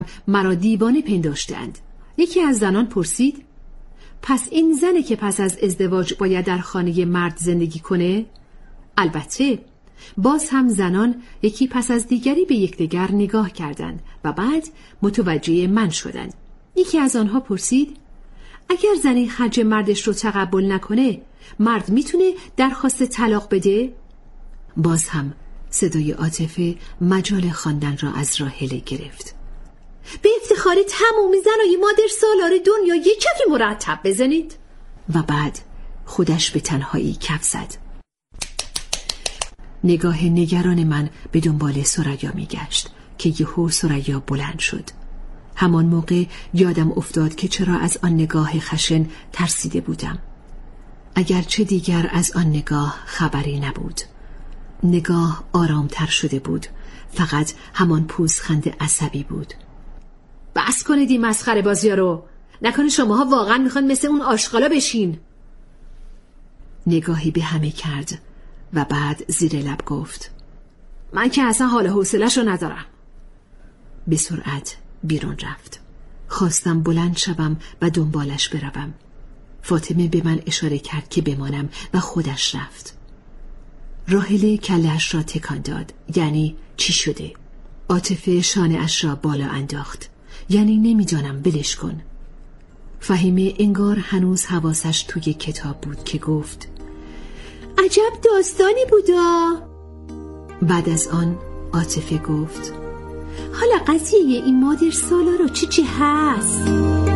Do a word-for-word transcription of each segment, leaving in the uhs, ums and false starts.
مرا دیوانه پنداشتند. یکی از زنان پرسید: پس این زنه که پس از ازدواج باید در خانه مرد زندگی کنه؟ البته. باز هم زنان یکی پس از دیگری به یکدیگر نگاه کردند و بعد متوجه من شدند. یکی از آنها پرسید: اگر زنی خرج مردش رو تقبل نکنه، مرد میتونه درخواست طلاق بده؟ باز هم صدای عاطفه مجال خواندن را از راحله گرفت. به افتخار تمام زنای مادر سالار دنیا یک کف مرتب بزنید. و بعد خودش به تنهایی کف زد. نگاه نگران من به دنبال ثریا میگشت که یهو ثریا بلند شد. همان موقع یادم افتاد که چرا از آن نگاه خشن ترسیده بودم. اگرچه دیگر از آن نگاه خبری نبود. نگاه آرامتر شده بود. فقط همان پوزخند عصبی بود. بس کنید این مسخره بازی‌ها رو. نکنه شماها واقعا میخوان مثل اون آشغالا بشین. نگاهی به همه کرد و بعد زیر لب گفت: من که اصلا حال حوصله‌شو ندارم. به سرعت بیرون رفت. خواستم بلند شوم و دنبالش بروم. فاطمه به من اشاره کرد که بمانم و خودش رفت. راحله کله‌اش را تکان داد. یعنی چی شده؟ عاطفه شانه اش را بالا انداخت. یعنی نمیدانم، ولش کن. فهیمه انگار هنوز حواسش توی کتاب بود که گفت: عجب داستانی بودا. بعد از آن عاطفه گفت: حالا قضیه این مادر سالار رو چی چی هست؟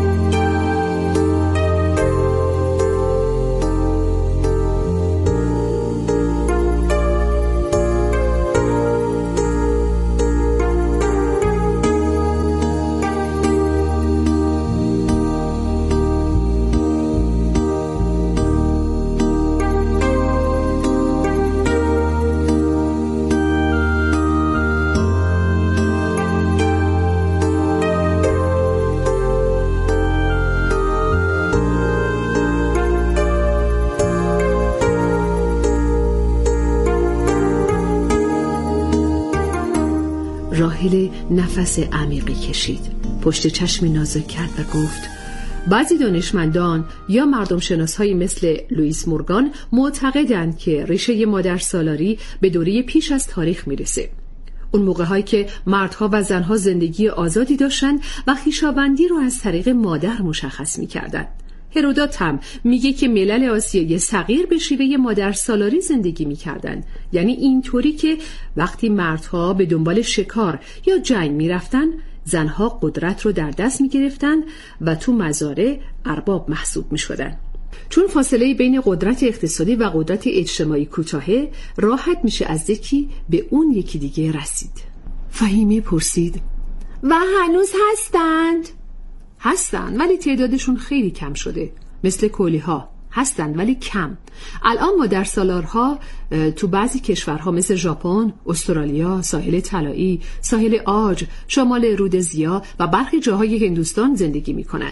راحله نفس عمیقی کشید. پشت چشم نازک کرد و گفت: بعضی دانشمندان یا مردم شناسایی مثل لوئیس مورگان معتقدند که ریشه مادر سالاری به دوره پیش از تاریخ میرسه. اون موقع‌هایی که مردها و زنها زندگی آزادی داشتن و خویشاوندی رو از طریق مادر مشخص می‌کردند. هرودوت هم میگه که ملل آسیایی صغیر به شیوه مادر سالاری زندگی میکردند. یعنی اینطوری که وقتی مردها به دنبال شکار یا جنگ میرفتن، زنها قدرت رو در دست میگرفتن و تو مزارع ارباب محسوب میشدن. چون فاصله بین قدرت اقتصادی و قدرت اجتماعی کوتاهه، راحت میشه از یکی به اون یکی دیگه رسید. فهیمه پرسید: و هنوز هستند؟ هستند ولی تعدادشون خیلی کم شده. مثل کولی‌ها هستند ولی کم. الان مادر سالارها تو بعضی کشورها مثل ژاپن، استرالیا، ساحل طلایی، ساحل عاج، شمال رودزیا و برخی جاهای هندوستان زندگی میکنند.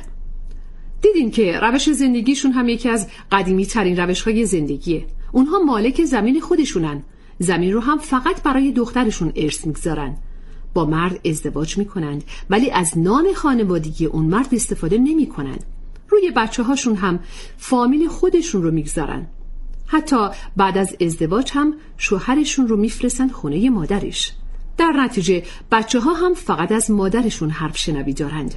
دیدین که روش زندگیشون هم یکی از قدیمی ترین روش‌های زندگیه. اونها مالک زمین خودشونن. زمین رو هم فقط برای دخترشون ارث میگذارن. با مرد ازدواج میکنند ولی از نام خانوادگی اون مرد استفاده نمیکنند. روی بچه هاشون هم فامیل خودشون رو میگذارن. حتی بعد از ازدواج هم شوهرشون رو میفرستن خونه مادرش. در نتیجه بچه ها هم فقط از مادرشون حرف شنوی دارند.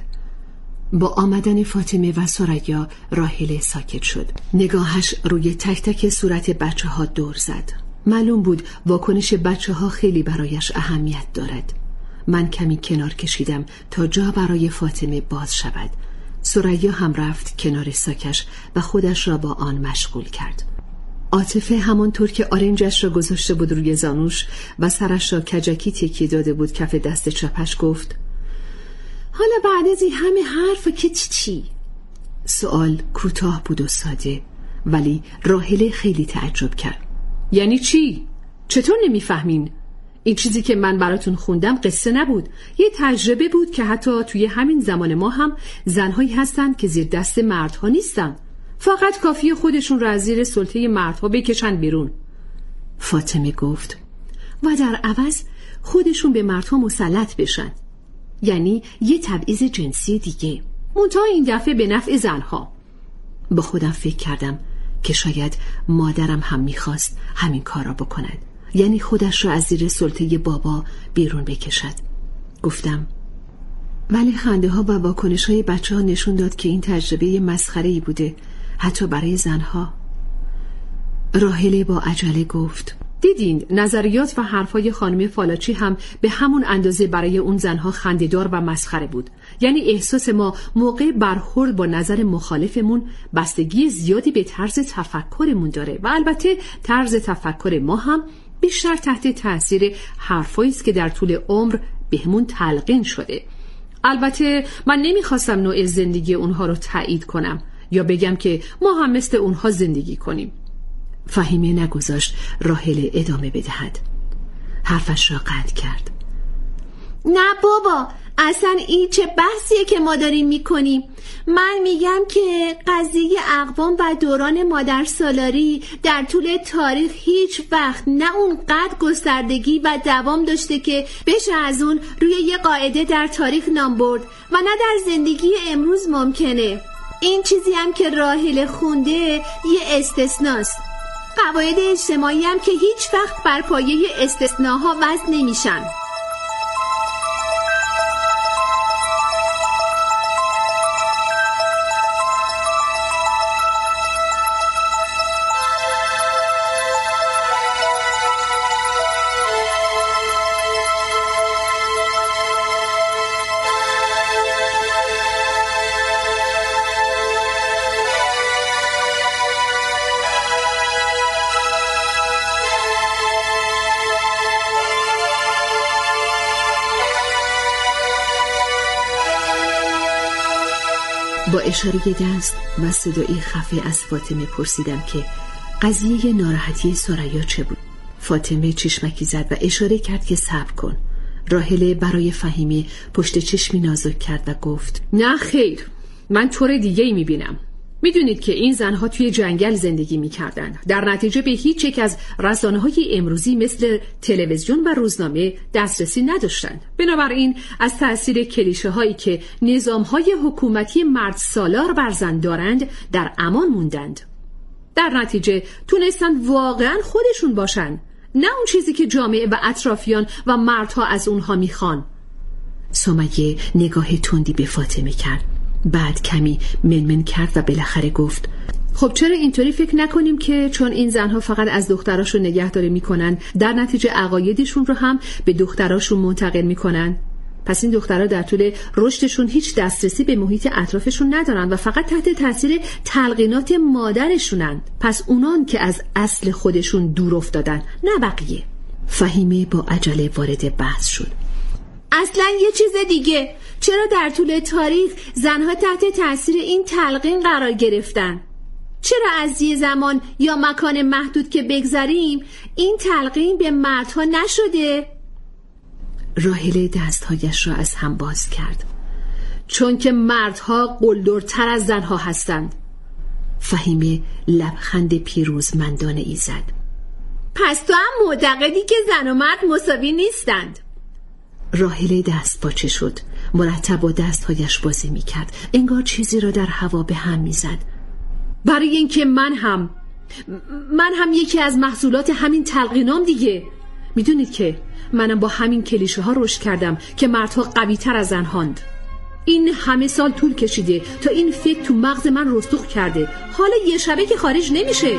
با آمدن فاطمه و ثریا راحله ساکت شد. نگاهش روی تک تک صورت بچه ها دور زد. معلوم بود واکنش بچه ها خیلی برایش اهمیت دارد. من کمی کنار کشیدم تا جا برای فاطمه باز شود. ثریا هم رفت کنار ساکش و خودش را با آن مشغول کرد. عاطفه همانطور که آرنجش را گذاشته بود روی زانوش و سرش را کجکی تکیه داده بود کف دست چپش گفت: حالا بعد از این همه حرف که چی چی؟ سوال کوتاه بود و ساده، ولی راحله خیلی تعجب کرد. یعنی چی؟ چطور نمیفهمین؟ این چیزی که من براتون خوندم قصه نبود، یه تجربه بود که حتی توی همین زمان ما هم زنهایی هستند که زیر دست مردها نیستن. فقط کافیه خودشون را از زیر سلطه مردها بکشن بیرون. فاطمه گفت: و در عوض خودشون به مردها مسلط بشن. یعنی یه تبعیض جنسی دیگه، منتها این دفعه به نفع زنها. با خودم فکر کردم که شاید مادرم هم میخواست همین کار را بکند، یعنی خودش را از زیر سلطه بابا بیرون بکشد. گفتم ولی خنده ها و واکنش های بچه ها نشون داد که این تجربه مسخره‌ای بوده، حتی برای زنها. راهله با عجله گفت دیدین نظریات و حرفای خانم فالاچی هم به همون اندازه برای اون زنها خنده‌دار و مسخره بود. یعنی احساس ما موقع برخورد با نظر مخالفمون بستگی زیادی به طرز تفکرمون داره و البته طرز تفکر ما هم بیشتر تحت تاثیر حرفایی است که در طول عمر بهمون تلقین شده. البته من نمیخواستم نوع زندگی اونها رو تایید کنم یا بگم که ما هم مثل اونها زندگی کنیم. فهیمه نگذاشت راهله ادامه بدهد. حرفش را قطع کرد. نه بابا، اصلا این چه بحثیه که ما داریم میکنیم؟ من میگم که قضیه اقوام و دوران مادر سالاری در طول تاریخ هیچ وقت نه اونقدر گستردگی و دوام داشته که بشه از اون روی یه قاعده در تاریخ نام برد و نه در زندگی امروز ممکنه. این چیزی هم که راهله خونده یه استثناست. قواعد اجتماعی هم که هیچ وقت بر پایه استثناها وضع نمیشن. با اشاره دست و صدایی خفه از فاطمه پرسیدم که قضیه ناراحتی ثریا چه بود. فاطمه چشمکی زد و اشاره کرد که صبر کن. راهله برای فهیمه پشت چشمی نازک کرد و گفت نه خیر، من طور دیگه ای میبینم. میدونید که این زنها توی جنگل زندگی میکردن، در نتیجه به هیچ یک از رسانه‌های امروزی مثل تلویزیون و روزنامه دسترسی نداشتند. بنابراین از تأثیر کلیشه هایی که نظامهای حکومتی مرد سالار بر زن دارند در امان موندند. در نتیجه تونستند واقعا خودشون باشن، نه اون چیزی که جامعه و اطرافیان و مردها از اونها میخوان. سمیه نگاه تندی به فاطمه کرد، بعد کمی منمن کرد و بالاخره گفت خب چرا اینطوری فکر نکنیم که چون این زنها فقط از دختراشون نگهداری میکنن، در نتیجه عقایدشون رو هم به دختراشون منتقل میکنن؟ پس این دخترها در طول رشدشون هیچ دسترسی به محیط اطرافشون ندارن و فقط تحت تاثیر تلقینات مادرشونن. پس اونان که از اصل خودشون دور افتادن، نه بقیه. فهیمه با عجله وارد بحث شد. اصلا یه چیز دیگه، چرا در طول تاریخ زنها تحت تاثیر این تلقین قرار گرفتن؟ چرا از یه زمان یا مکان محدود که بگذاریم این تلقین به مردها نشده؟ راهله دستهایش را از هم باز کرد. چون که مردها قلدرتر از زنها هستند. فهیمه لبخند پیروزمندانه ای زد. پس تو هم معتقدی که زن و مرد مساوی نیستند؟ راهله دست پاچه شد، مرتب با دستهایش بازی می کرد، انگار چیزی را در هوا به هم می زد. برای اینکه من هم من هم یکی از محصولات همین تلقینام دیگه. میدونید که منم با همین کلیشه ها رشد کردم که مردها قوی تر از زنهاند. این همه سال طول کشیده تا این فکر تو مغز من رسوخ کرده، حالا یه شبه که خارج نمیشه.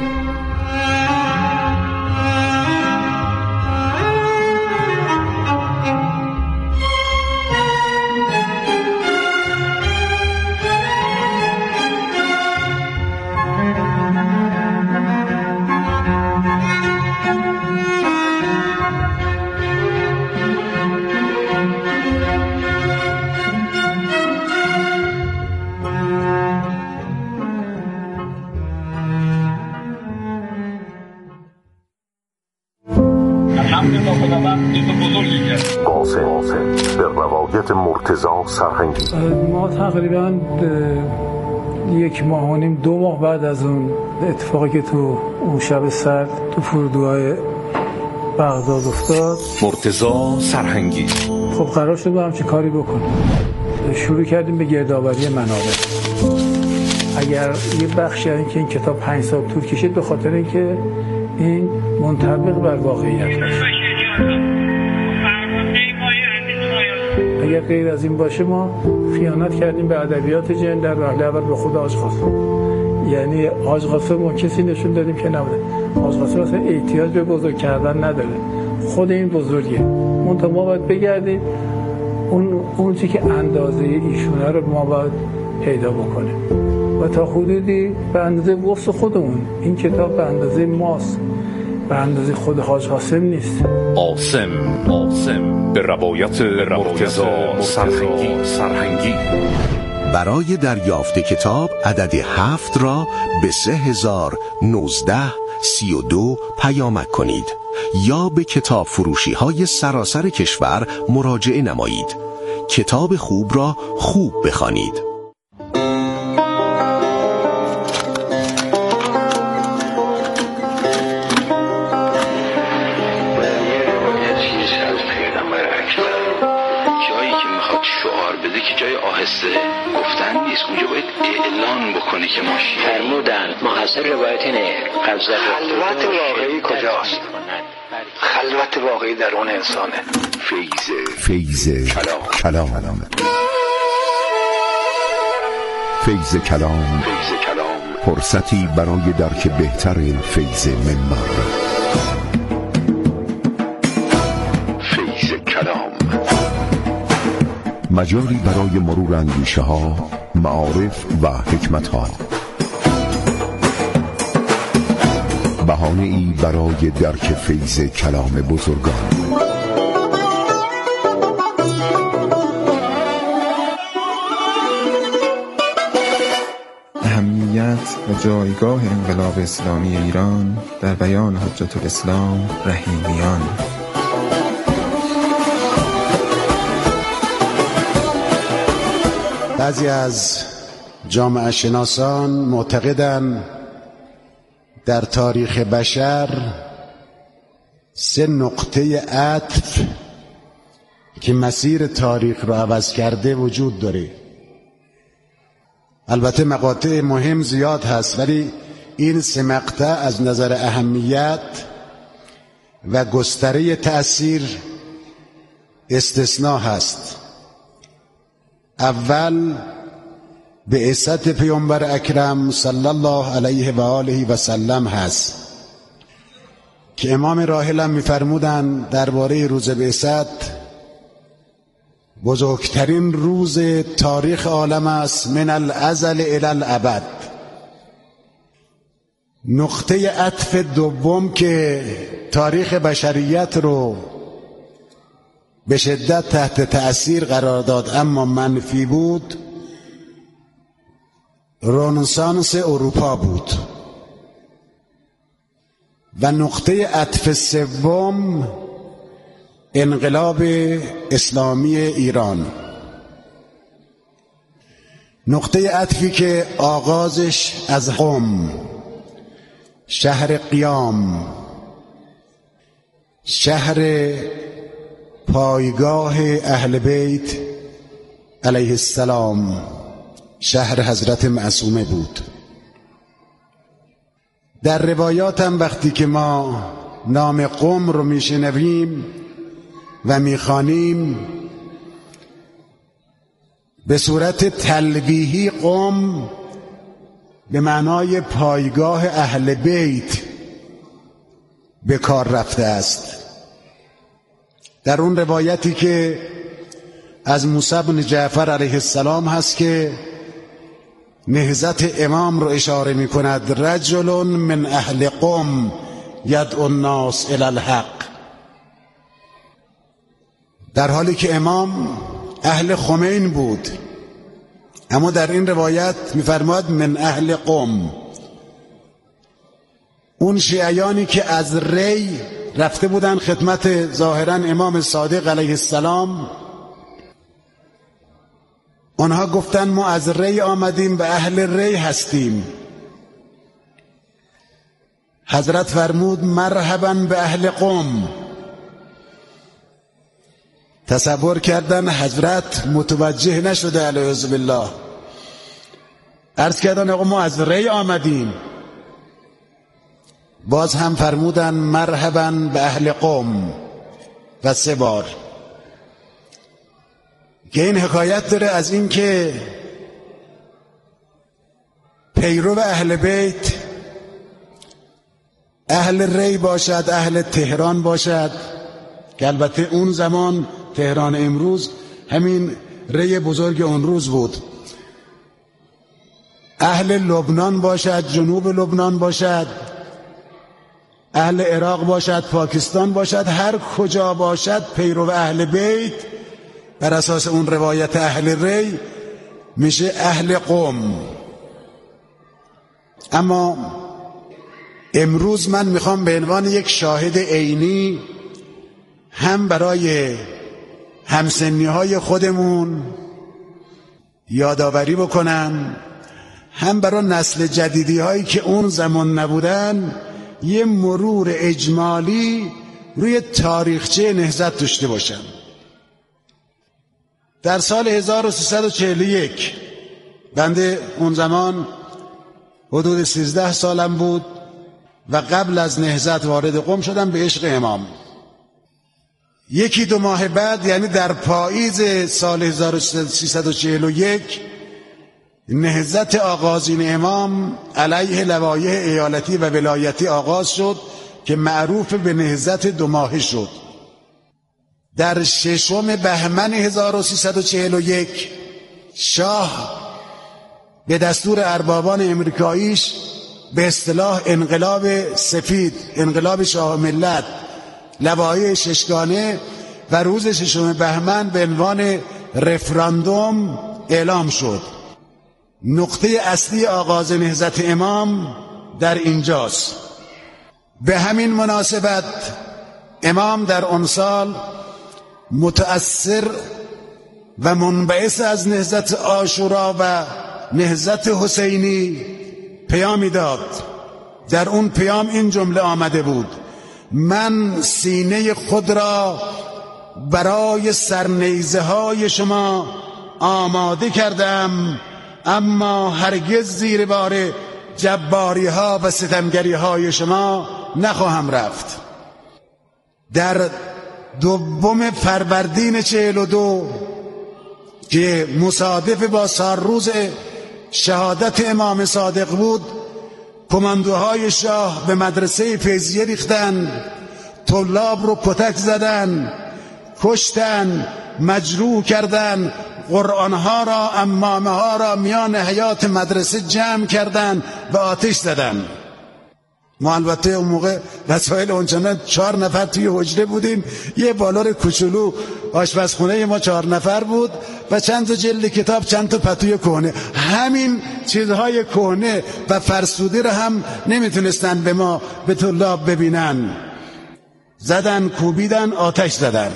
قاسم به روایت مرتضی سرهنگی. ما تقریبا یک ماه و نیم دو ماه بعد از اون اتفاقی که تو اون شب سرد تو فرودگاه بغداد افتاد. مرتضی سرهنگی خب قرار شد با هم چه کاری بکنیم. شروع کردیم به گردآوری منابع. اگر یه بخشی این که این کتاب پنج سال طول کشید به خاطر اینکه این منطبق بر واقعیت باشه. اگر غیر از این باشه ما خیانت کردیم به ادبیات جن در رحله اول به خود حاج قاسم. یعنی حاج قاسم ما کسی نشون دادیم که نبوده. حاج قاسم اصلا احتیاج به بزرگ کردن نداره. خود این بزرگه. منتها ما باید بگردیم اون اون چیزی که اندازه ایشونه رو ما باید پیدا بکنیم و تا حدودی به اندازه وسط خودمون. این کتاب به اندازه ماست، به اندازه خود حاج قاسم نیست. عاصم عاصم به روایت مرتضی سرهنگی. برای دریافت کتاب عدد هفت را به سه هزار و نوزده سی و دو پیامک کنید یا به کتاب فروشی های سراسر کشور مراجعه نمایید. کتاب خوب را خوب بخوانید. گفتن نیست، اونجا باید اعلان بکنی که ما فرمودن محصل روایت اینه. خلوت واقعی کجاست؟ خلوت واقعی در اون انسانه. فیض کلام کلام فیض کلام فرصتی برای درک بهتر فیض منبر. فیض کلام مجاری برای مرور اندیشه ها، معارف و حکمت ها. بهانه ای برای درک فیض کلام بزرگان. اهمیت و جایگاه انقلاب اسلامی ایران در بیان حجت الاسلام رحیمیان. بعضی از جامعه شناسان معتقدند در تاریخ بشر سه نقطه عطف که مسیر تاریخ را عوض کرده وجود داره. البته مقاطع مهم زیاد هست ولی این سه مقطع از نظر اهمیت و گستره تأثیر استثناء هست. اول بعثت پیامبر اکرم صلی الله علیه و آله و سلم هست که امام راحلم می‌فرمودند درباره روز بعثت بزرگترین روز تاریخ عالم است من الازل الی الابد. نقطه عطف دوم که تاریخ بشریت رو به شدت تحت تأثیر قرار داد اما منفی بود، رنسانس اروپا بود. و نقطه عطف سوم انقلاب اسلامی ایران. نقطه عطفی که آغازش از قم، شهر قیام، شهر پایگاه اهل بیت علیه السلام، شهر حضرت معصومه بود. در روایات هم وقتی که ما نام قم رو میشنویم و میخوانیم به صورت تلویحی قم به معنای پایگاه اهل بیت به کار رفته است. در اون روایتی که از موسی بن جعفر علیه السلام هست که نهضت امام رو اشاره می کند، رجل من اهل قم یدعو الناس الی الحق، در حالی که امام اهل خمین بود، اما در این روایت می فرماید من اهل قم. اون شیعیانی که از ری رفته بودن خدمت ظاهرا امام صادق علیه السلام، آنها گفتن ما از ری آمدیم و اهل ری هستیم. حضرت فرمود مرحبا به اهل قم. تصور کردن حضرت متوجه نشده علیه بالله. عرض کردن آقا ما از ری آمدیم. باز هم فرمودن مرحبا به اهل قم و سه بار که این حکایت داره از این که پیرو اهل بیت، اهل ری باشد، اهل تهران باشد، که البته اون زمان تهران امروز همین ری بزرگ اون روز بود، اهل لبنان باشد، جنوب لبنان باشد، اهل عراق باشد، پاکستان باشد، هر کجا باشد پیرو اهل بیت بر اساس اون روایت اهل ری میشه اهل قم. اما امروز من میخوام به عنوان یک شاهد عینی هم برای همسنی های خودمون یادآوری بکنم، هم برای نسل جدیدی هایی که اون زمان نبودن یه مرور اجمالی روی تاریخچه نهضت داشته باشم. در سال هزار و سیصد و چهل و یک بنده اون زمان حدود سیزده سالم بود و قبل از نهضت وارد قم شدم به عشق امام. یکی دو ماه بعد یعنی در پاییز سال هزار و سیصد و چهل و یک نهضت آغازین امام علیه لوایح ایالتی و ولایتی آغاز شد که معروف به نهضت دو ماهه شد. در ششم بهمن هزار و سیصد و چهل و یک شاه به دستور اربابان امریکاییش به اصطلاح انقلاب سفید، انقلاب شاه ملت، لوایح ششگانه و روز ششم بهمن به عنوان رفراندوم اعلام شد. نقطه اصلی آغاز نهضت امام در اینجاست. به همین مناسبت امام در آن سال متأثر و منبعث از نهضت عاشورا و نهضت حسینی پیامی داد. در اون پیام این جمله آمده بود: من سینه خود را برای سرنیزه های شما آماده کردم، اما هرگز زیر بار جباری ها و ستمگری های شما نخواهم رفت. در دوم فروردین چهل و دو که مصادف با سالروز شهادت امام صادق بود، کماندوهای شاه به مدرسه فیضیه ریختن، طلاب رو کتک زدن، کشتن، مجروح کردن، قرآنها را، امامه ها را میان حیات مدرسه جمع کردن و آتش زدن. ما البته اون موقع وسایل اونچنان چهار نفر توی حجره بودیم، یه بالار کوچولو آشپزخونه ما چهار نفر بود و چند تا جلد کتاب، چند تا پتوی کهنه. همین چیزهای کهنه و فرسوده رو هم نمیتونستن به ما، به طلاب ببینن. زدن، کوبیدن، آتش زدن.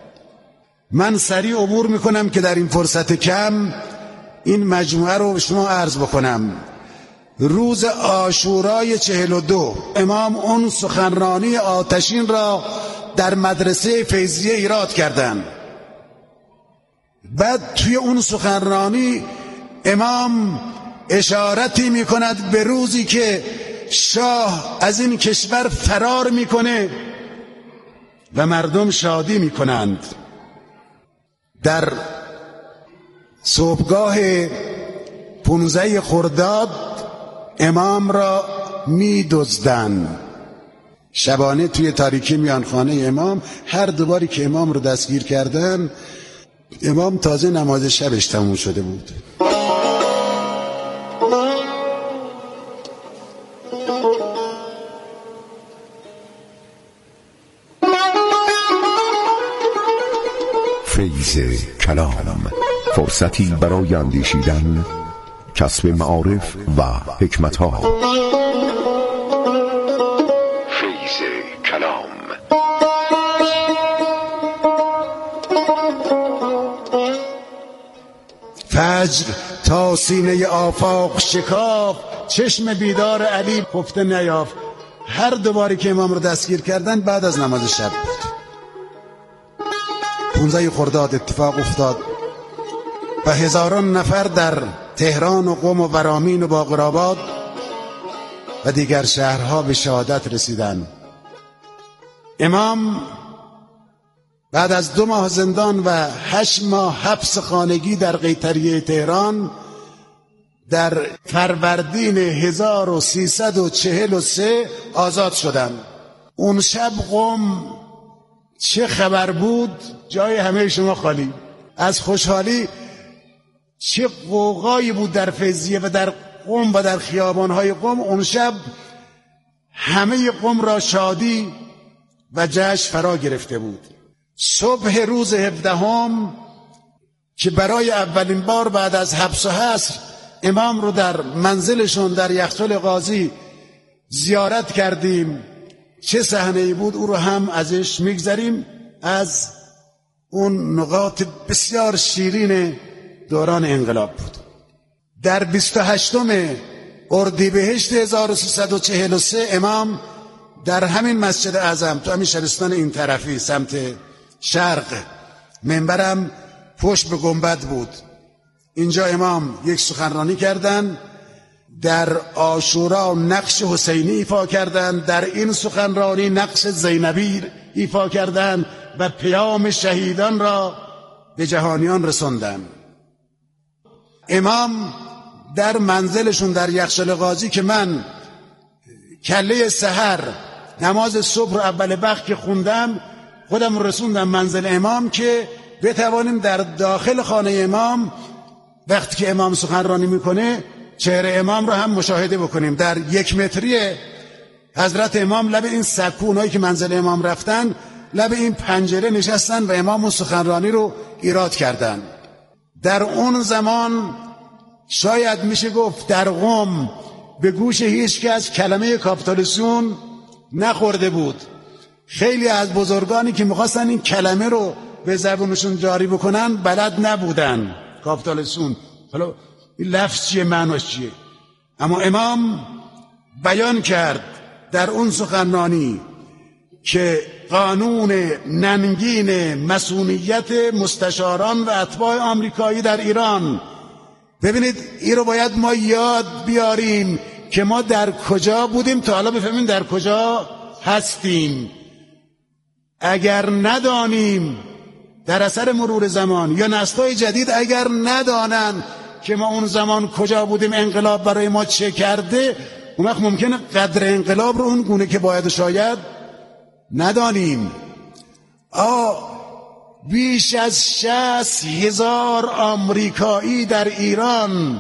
من سریع عبور میکنم که در این فرصت کم این مجموعه رو به شما عرض بکنم. روز عاشورای چهل و دو امام اون سخنرانی آتشین را در مدرسه فیضیه ایراد کردند. بعد توی اون سخنرانی امام اشارتی میکند به روزی که شاه از این کشور فرار میکنه و مردم شادی میکنند. در صبحگاه پانزده خرداد امام را می دزدن. شبانه توی تاریکی میان خانه امام. هر دوباری که امام رو دستگیر کردن، امام تازه نماز شبش تموم شده بود. فیض کلام، فرصتی برای اندیشیدن، کسب معارف و حکمت‌ها. فیض کلام. فجر تا سینه آفاق شکاف، چشم بیدار علی خفته نیافت. هر دوباری که امام رو دستگیر کردن بعد از نماز شب بود. پانزده خرداد اتفاق افتاد و هزاران نفر در تهران و قم و ورامین و باقرآباد و دیگر شهرها به شهادت رسیدند. امام بعد از دو ماه زندان و هشت ماه حبس خانگی در قیطریه تهران در فروردین هزار و سیصد و چهل و سه آزاد شدند. اون شب قم چه خبر بود؟ جای همه شما خالی. از خوشحالی چه غوغایی بود در فیضیه و در قم و در خیابانهای قم. اون شب همه قم را شادی و جشن فرا گرفته بود. صبح روز هفدهم که برای اولین بار بعد از حبس و حصر امام رو در منزلشون در یخچال قاضی زیارت کردیم، چه صحنه‌ای بود او رو هم ازش میگذریم، از اون نقاط بسیار شیرین دوران انقلاب بود. در بیست و هشتم اردیبهشت هزار و سیصد و چهل و سه امام در همین مسجد اعظم تو همین شبستان این طرفی سمت شرق، منبرم پشت به گنبد بود، اینجا امام یک سخنرانی کردند. در عاشورا نقش حسینی ایفا کردند، در این سخنرانی نقش زینبی ایفا کردند و پیام شهیدان را به جهانیان رساندند. امام در منزلشون در یخچال قاضی که من کله سحر نماز صبح رو اول وقت که خوندم خودم رسوندم منزل امام که بتوانیم در داخل خانه امام وقتی که امام سخنرانی میکنه چهره امام رو هم مشاهده بکنیم. در یک متری حضرت امام لب این سکو، اونایی که منزل امام رفتن لب این پنجره نشستن و امام اون سخنرانی رو ایراد کردن. در اون زمان شاید میشه گفت در قم به گوش هیچ کس کلمه کاپیتولیسیون نخورده بود. خیلی از بزرگانی که میخواستن این کلمه رو به زبونشون جاری بکنن بلد نبودن. کاپیتولیسیون حالا این لفظ چیه، معناش چیه؟ اما امام بیان کرد در اون سخنرانی که قانون ننگین مسئولیت مستشاران و اتباع آمریکایی در ایران، ببینید این رو باید ما یاد بیاریم که ما در کجا بودیم تا حالا بفهمیم در کجا هستیم. اگر ندانیم در اثر مرور زمان یا نسل‌های جدید اگر ندانن که ما اون زمان کجا بودیم، انقلاب برای ما چه کرده، اون وقت ممکنه قدر انقلاب رو اون گونه که باید شاید ندانیم. آه بیش از شصت هزار آمریکایی در ایران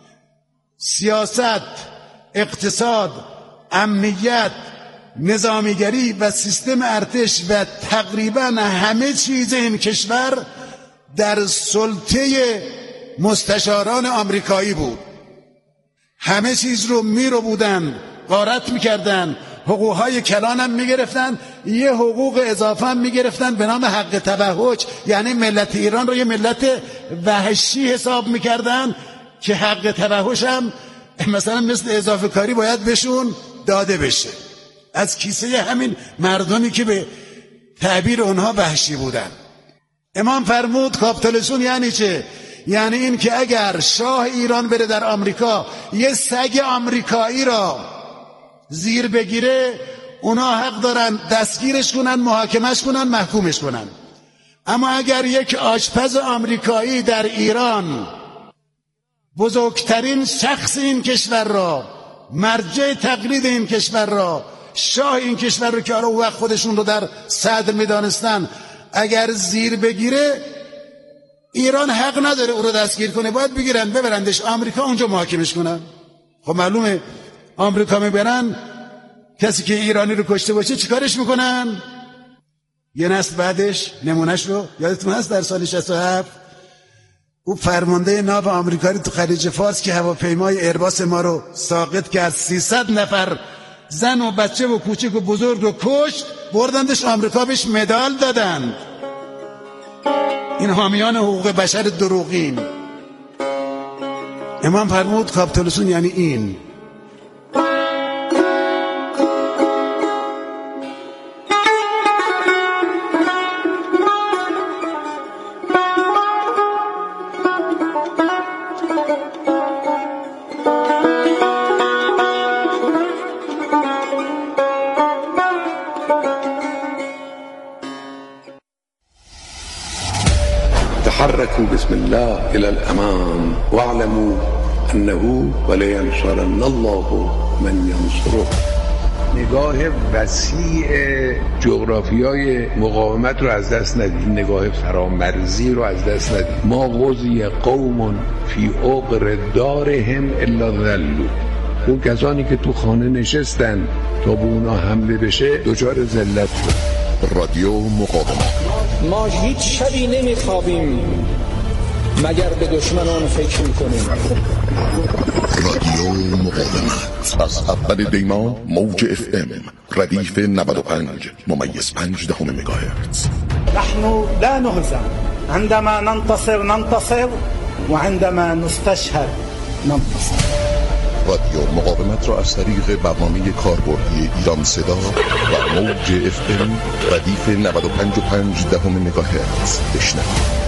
سیاست، اقتصاد، امنیت، نظامیگری و سیستم ارتش و تقریبا همه چیز این کشور در سلطه مستشاران آمریکایی بود. همه چیز رو میرو بودن، غارت میکردن، حقوقهای کلان هم میگرفتن، یه حقوق اضافه هم میگرفتن به نام حق توحش، یعنی ملت ایران رو یه ملت وحشی حساب میکردن که حق توحش هم مثلا مثل اضافه کاری باید بهشون داده بشه از کیسه همین مردمی که به تعبیر اونها وحشی بودن. امام فرمود کاپیتولیسیون یعنی چه؟ یعنی این که اگر شاه ایران بره در آمریکا یه سگ آمریکایی را زیر بگیره، اونا حق دارن دستگیرش کنن، محاکمش کنن، محکومش کنن. اما اگر یک آشپز آمریکایی در ایران بزرگترین شخص این کشور را، مرجع تقلید این کشور را، شاه این کشور رو که حالا وقت خودشون رو در صدر میدانستن، اگر زیر بگیره، ایران حق نداره او رو دستگیر کنه، باید بگیرن ببرندش آمریکا، اونجا محاکمش کنن. خب معلومه آمریکا میبرن، کسی که ایرانی رو کشته باشه چیکارش میکنن؟ یه نسل بعدش نمونهش رو یادتون هست در سال شصت و هفت او فرمانده ناو آمریکایی تو خلیج فارس که هواپیمای ایرباس ما رو ساقط کرد، سیصد نفر زن و بچه و کوچک و بزرگ رو کشت، بردندش آمریکا، بهش مدال دادن. این حامیان حقوق بشر دروغین. امام فرمود کاپیتولیسیون یعنی این. بسم الله الى الامام واعلموا انه ولینصرن الله من ینصره. نگاه وسیع جغرافیای مقاومت رو از دست ندید، نگاه فرامرزی رو از دست ندید. ما غزی قوم فی عقر دارهم الا ذلوا. اون کسانی که تو خانه نشستن تا به اونا حمله بشه دچار ذلت شد. رادیو مقاومت. ما هیچ شبی نمیخوابیم مگر به دشمنان فکر میکنیم. رادیو مقاومت از اول دیما موج اف ام ردیف نود و پنج ممیز پنج دهم مگاهرتز. نحن لا نهزم عندما ننتصر ننتصر وعندما نستشهد ننتصر. رادیو مقاومت را از طریق برنامه کاربردی ایران صدا و موج اف ام ردیف نود و پنج و پنج دهم مگاهرتز بشنوید.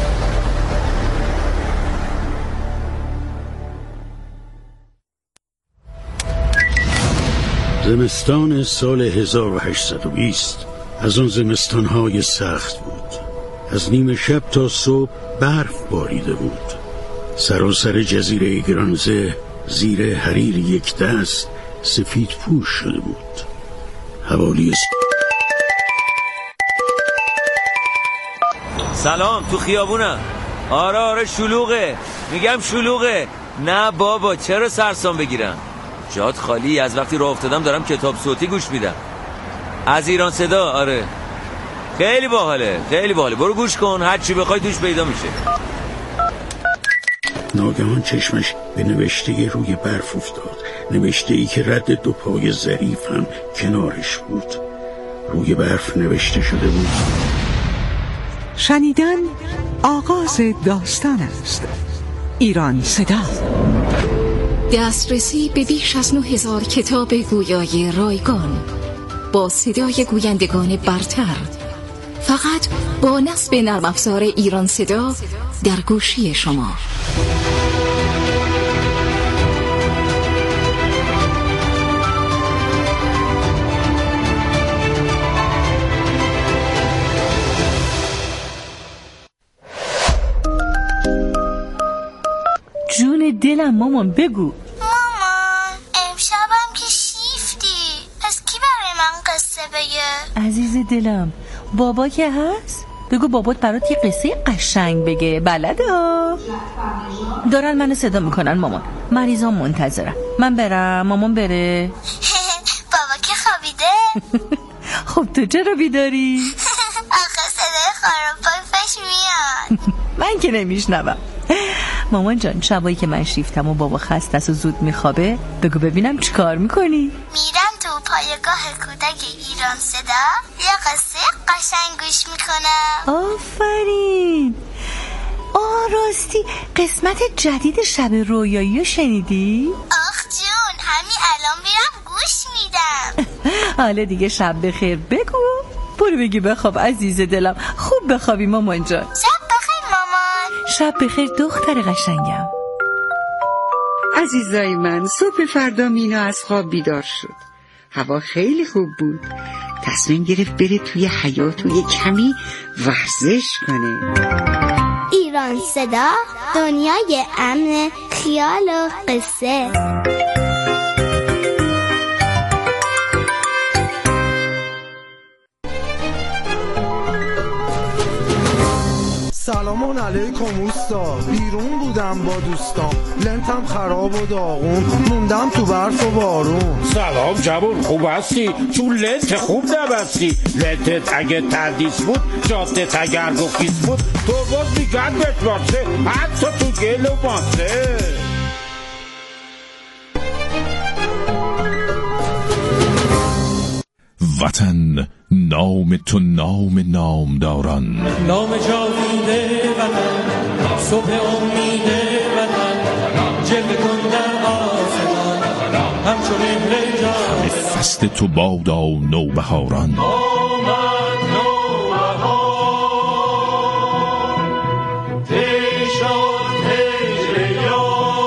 زمستان سال هزار و هشتصد و بیست از اون زمستان‌های سخت بود. از نیمه شب تا صبح برف باریده بود. سراسر جزیره گرانزه زیر حریر یک دست سفید پوش شده بود. حوالی سلام، تو خیابونم. آره آره شلوغه، میگم شلوغه. نه بابا چرا سرسام بگیرم، جات خالی. از وقتی راه افتادم دارم کتاب صوتی گوش میدم از ایران صدا. آره خیلی باحاله، خیلی باحاله. برو گوش کن، هر چی بخوای توش پیدا میشه. ناگهان چشمش به نوشته روی برف افتاد، نوشته ای که رد دو پای ظریف هم کنارش بود. روی برف نوشته شده بود: شنیدن آغاز داستان است. ایران صدا. دسترسی به بیش از نه هزار کتاب گویای رایگان با صدای گویندگان برتر، فقط با نصب نرم افزار ایران صدا در گوشی شما. جون دلم مامان بگو. مامان امشبم که شیفتی، پس کی برای من قصه بگه؟ عزیز دلم بابا که هست، بگو بابات برات یه قصه قشنگ بگه. بلده ها. دارن منو صدا میکنن مامان، مریضان منتظرم. من برم مامان بره. بابا که خوابیده. خب تو چرا بیداری؟ آخه صدای خرابای فش میاد. من که نمیشنوم. مامان جان شبایی که من شیفتم و بابا خسته است و زود میخوابه، بگو ببینم چی کار میکنی؟ میرم تو پایگاه کودک ایران صدا یه قصه قشنگ گوش میکنم. آفرین. آه راستی قسمت جدید شب رویایی رو شنیدی؟ آخ جون همین الان میرم گوش میدم. حالا دیگه شب بخیر بگو. برو بگی بخواب عزیز دلم. خوب بخوابی مامان جان. شب بخیر مامان. شب بخیر دختر قشنگم. عزیزای من، صبح فردا مینا از خواب بیدار شد. هوا خیلی خوب بود. تصمیم گرفت بره توی حیاط و یه کمی ورزش کنه. ایران صدا، دنیای امن، خیال و قصه. سلام علیکم اوستا. بیرون بودم با دوستان، لنتم خراب و داغون، موندم تو برف و بارون. سلام جوون، خوب هستی؟ تو لنت خوب نبستی. لنتت اگه تردیس بود، جادت اگر گفیس بود، تو باز میگن بتواسه، حتی تو گل و ماسه. وطن نام تو نام نامداران، نام جاویده وطن، صبح امید وطن، جلوه کن در آسمان همچون مهر جان. فصل تو بادا نوبهاران،